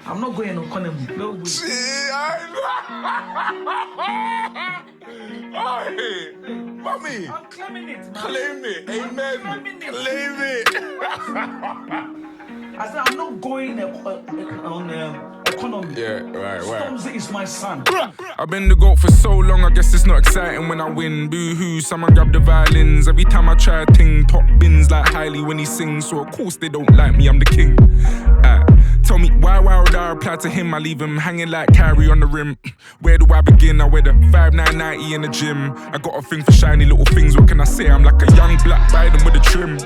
I'm not going on economy. No way. Hey, mommy. I'm claiming it, man. Claim it. Amen. Claim it. I said I'm not going on economy. Yeah, right. Stormzy is my son. I've been the GOAT for so long, I guess it's not exciting when I win. Boo-hoo, someone grab the violins. Every time I try a ting, top bins like Hailey when he sings. So of course they don't like me, I'm the king. Tell me why would I reply to him? I leave him hanging like Kyrie on the rim. Where do I begin? I wear the 5990 in the gym. I got a thing for shiny little things, what can I say? I'm like a young black Biden with a trim.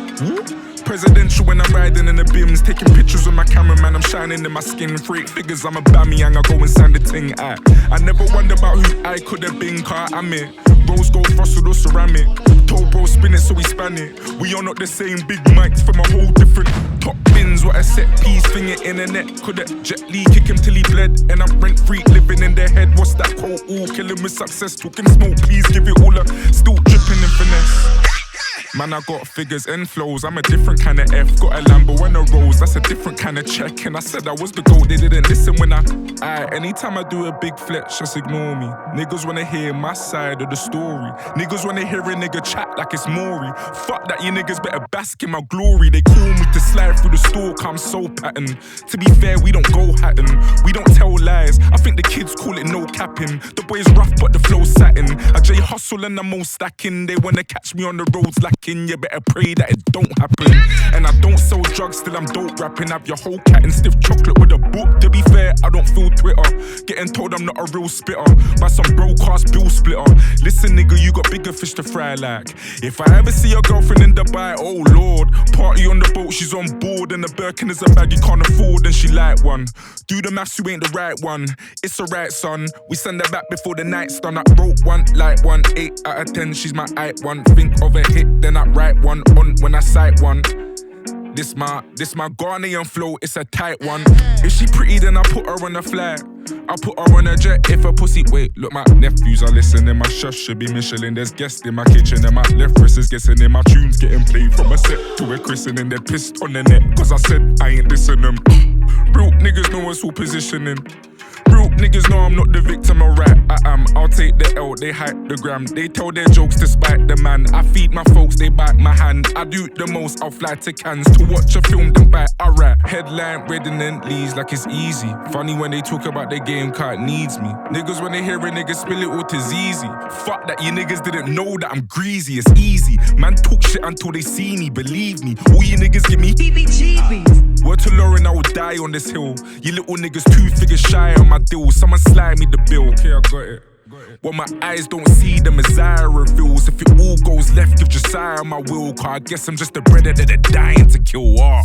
Presidential when I'm riding in the bims, taking pictures with my cameraman, I'm shining in my skin. 3 figures, I'm a bammy and I go and sign the ting. I never wonder about who I could have been, car I'm it. Rose gold frosted or ceramic. Told bro spin it so we span it. We are not the same big mics from a whole different top bins. What a set piece, finger in the net. Coulda Jet Li kick him till he bled. And I'm rent free, living in their head. What's that quote? All killing with success. Talking smoke, please give it all up. Still dripping in finesse. Man, I got figures and flows, I'm a different kind of F. Got a Lambo and a Rolls, that's a different kind of check. And I said I was the GOAT, they didn't listen when anytime I do a big flex, just ignore me. Niggas wanna hear my side of the story. Niggas wanna hear a nigga chat like it's Maury. Fuck that, you niggas better bask in my glory. They call me to slide through the stalk, I'm so pattern. To be fair, we don't go hatting, we don't tell lies. I think the kids call it no capping. The boy's rough but the flow's satin. I J hustle and I'm all stacking. They wanna catch me on the roads lacking. You better pray that it don't happen. And I don't sell drugs, still I'm dope rapping. Have your whole cat in stiff chocolate with a book. To be fair, I don't feel Twitter. Getting told I'm not a real spitter by some broadcast bill splitter. Listen nigga, you got bigger fish to fry like. If I ever see your girlfriend in Dubai, oh lord. Party on the boat, she's on board. And the Birkin is a bag you can't afford. And she like one. Do the maths, you ain't the right one. It's alright son, we send her back before the night's done. I wrote one, like one, 8 out of 10. She's my height one. Think of a hit, then I write one on when I sight one. This my Ghanaian flow, it's a tight one. If she pretty, then I put her on a flight. I put her on a jet if a pussy. Wait, look, my nephews are listening. My chef should be Michelin. There's guests in my kitchen and my left wrist is guessing in. My tunes getting played from a set to a christening. They're pissed on the net, cause I said I ain't listening. Real niggas know what's all positioning. Real niggas know I'm not the victim, alright, I am. I'll take the L, they hype the gram. They tell their jokes to spite the man. I feed my folks, they bite my hand. I do the most, I'll fly to Cannes to watch a film, then bite, alright. Headline, redundant leads like it's easy. Funny when they talk about the game, car needs me. Niggas when they hear a nigga spill it all to easy. Fuck that, you niggas didn't know that I'm greasy, it's easy. Man talk shit until they see me, believe me. All you niggas give me BBGBs. Word to Lauren, I will die on this hill. You little niggas 2 figures shy on my deal. Someone slide me the bill. Okay, I got it. What my eyes don't see, the Messiah reveals. If it all goes left, give Josiah my will. Cause I guess I'm just a brother that they're dying to kill off.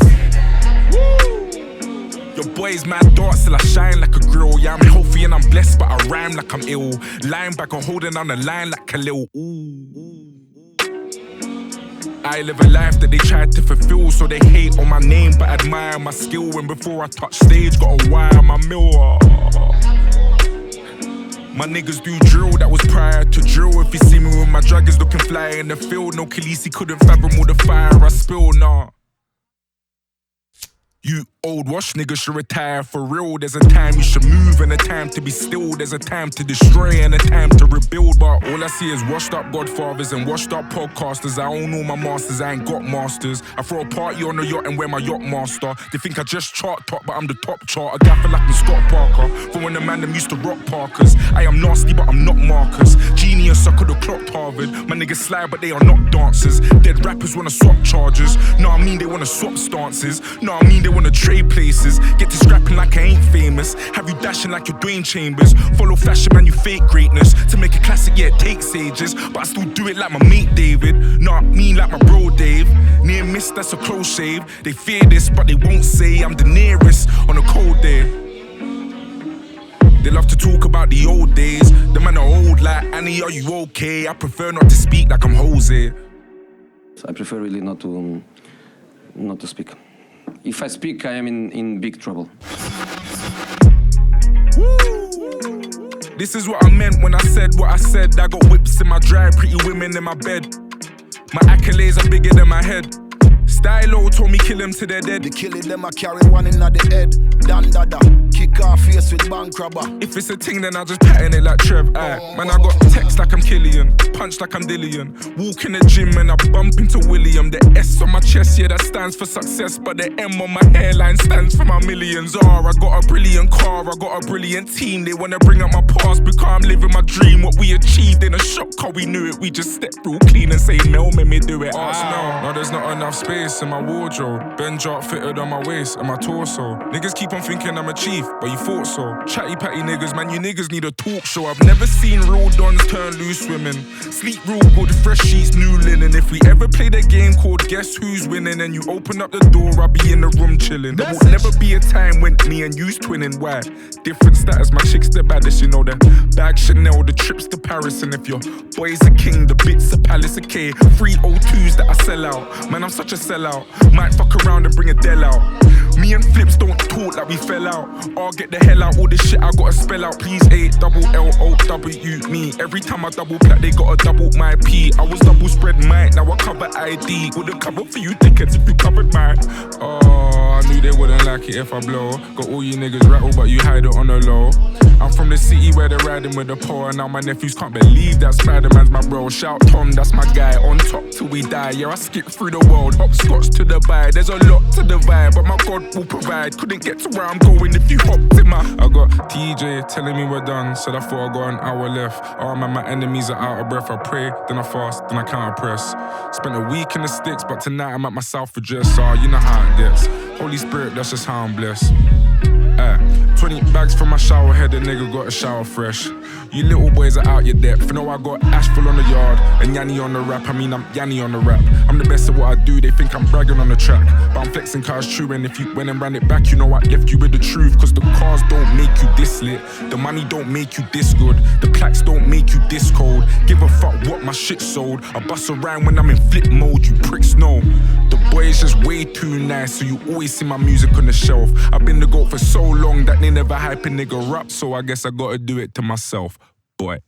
Your boy's mad dark, still I shine like a grill. Yeah, I'm healthy and I'm blessed, but I rhyme like I'm ill. Linebacker holding on the line like Khalil. Ooh. I live a life that they tried to fulfill, so they hate on my name but admire my skill. And before I touch stage, gotta wire my mill. My niggas do drill, that was prior to drill. If you see me with my draggers looking fly in the field, no Khaleesi couldn't fathom all the fire I spill, nah. You old wash niggas should retire for real. There's a time you should move and a time to be still. There's a time to destroy and a time to rebuild. But all I see is washed up godfathers and washed up podcasters. I own all my masters, I ain't got masters. I throw a party on a yacht and wear my yacht master. They think I just chart top, but I'm the top chart. A gaffer like me Scott Parker. For when the man them used to rock Parkers. I am nasty but I'm not Marcus. Genius, I could've clocked Harvard. My niggas slide but they are not dancers. Dead rappers wanna swap charges. No, I mean they wanna swap stances. No, I mean they wanna trade places. Get to scrapping like I ain't famous. Have you dashing like you're Dwayne Chambers. Follow fashion man, you fake greatness. To make a classic, yeah, it takes ages. But I still do it like my mate David. No, I mean like my bro Dave. Near miss, that's a close shave. They fear this, but they won't say I'm the nearest on a cold day. They love to talk about the old days. The man are old like Annie, are you okay? I prefer not to speak like I'm Jose. I prefer really not to speak. If I speak, I am in big trouble. This is what I meant when I said what I said. I got whips in my drive, pretty women in my bed. My accolades are bigger than my head. Stylo told me kill him till they're dead. The killing them, I carry one in the head. Dan dada, kick off face with bank robber. If it's a ting, then I just pattern it like Trev. Man, I got text like I'm Killian, punch like I'm Dillian. Walk in the gym and I bump into William. The S on my chest, yeah, that stands for success. But the M on my hairline stands for my millions. I got a brilliant car, I got a brilliant team. They wanna bring up my past because I'm living my dream. What we achieved in a shock, how we knew it. We just stepped real clean and say, Mel, made me do it. No, there's not enough space in my wardrobe. Bench art fitted on my waist and my torso. Niggas keep on thinking I'm a chief, but you thought so. Chatty patty niggas, man, you niggas need a talk show. I've never seen real dons turn loose women. Sleep real good, fresh sheets, new linen. If we ever played a game called Guess Who's Winning and you open up the door, I'll be in the room chilling. There will never be a time when me and you's twinning. Why? Different status, my chick's the baddest, you know that. Bag Chanel, the trips to Paris. And if your boy's a king, the bits a palace, a K. 302s that I sell out. Man, I'm such a sellout. Might fuck around and bring a Dell out. Me and Flips don't talk like we fell out. I'll get the hell out, all this shit I gotta spell out. Please, A-double-L-O-W, me. Every time I double plat, they gotta double my P. I was double spread mine, now I cover ID. Would've covered for you tickets if you covered mine. Oh, I knew they wouldn't like it if I blow. Got all you niggas rattled, but you hide it on the low. I'm from the city where they're riding with the poor. Now my nephews can't believe that Spider-Man's my bro. Shout Tom, that's my guy, on top till we die. Yeah, I skip through the world, hopscotch to Dubai. There's a lot to divide, but my God will provide. Couldn't get to where I'm going if you hopped in my... I got TJ telling me we're done, said I thought I got an hour left. Oh man, my enemies are out of breath. I pray, then I fast, then I counter press. Spent a week in the sticks, but tonight I'm at my South address. Oh, you know how it gets. Holy Spirit, that's just how I'm blessed. 20 bags from my shower head, a nigga got a shower fresh. You little boys are out your depth. Know I got Ashful on the yard and Yanni on the rap. I mean, I'm Yanni on the rap. I'm the best at what I do, they think I'm bragging on the track. But I'm flexing cars true, and if you went and ran it back, you know I left you with the truth. Cause the cars don't make you this lit, the money don't make you this good, the plaques don't make you this cold. Give a fuck what my shit sold. I bust around when I'm in flip mode, you pricks know. The boy is just way too nice, so you always see my music on the shelf. I've been the GOAT for so long that they never hype a nigga up, so I guess I gotta do it to myself, boy.